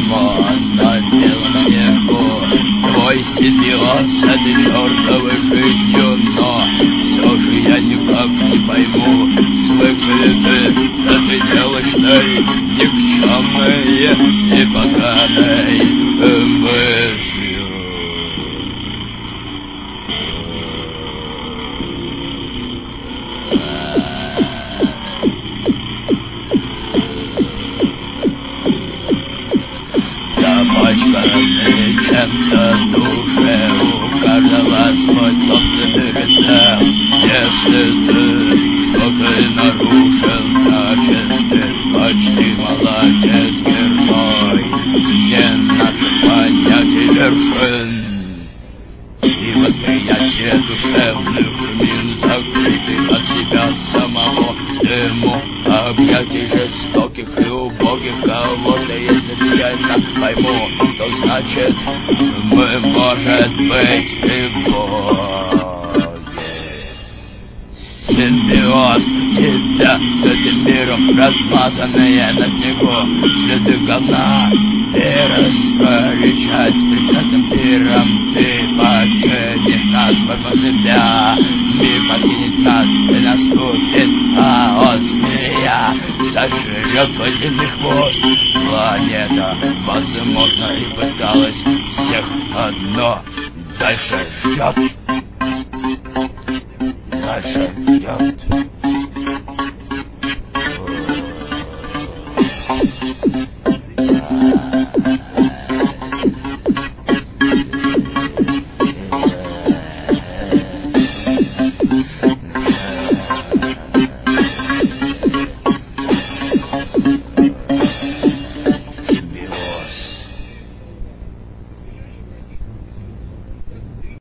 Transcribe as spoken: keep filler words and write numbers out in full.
письмо на белом снегу. Твой сиделся ты чертовой жизнью, но все же я никак не пойму, слышали ты, что ты делаешь той никчемной и поганой мыслью. Запачканы чем-то душе, у каждого свой собственный рецепт. Если ты что-то нарушил, значит ты почти молодец, герой. Не наших понятий вершин и восприятие душевных мин, закрытых от себя самого дыму объятий жестоких и убогих кого-то. Если я так пойму, то значит мы, может быть, и боги. Симбиоз тебя с этим миром, размазанные на снегу следы говна, и раскорячать прекрасным миром. Ты покинешь нас, возможно, тебя мир покинет нас, и наступит хаос. Змея сожрет водяный хвост. Планета, возможно, и пыталась всех одно. Дальше ждет. Дальше ждет.